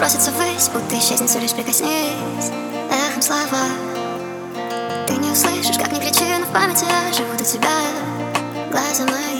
просится ввысь, будто исчезнет, все лишь прикоснись эхом слова. Ты не услышишь, как ни кричи, но в памяти я живу до тебя. Глаза мои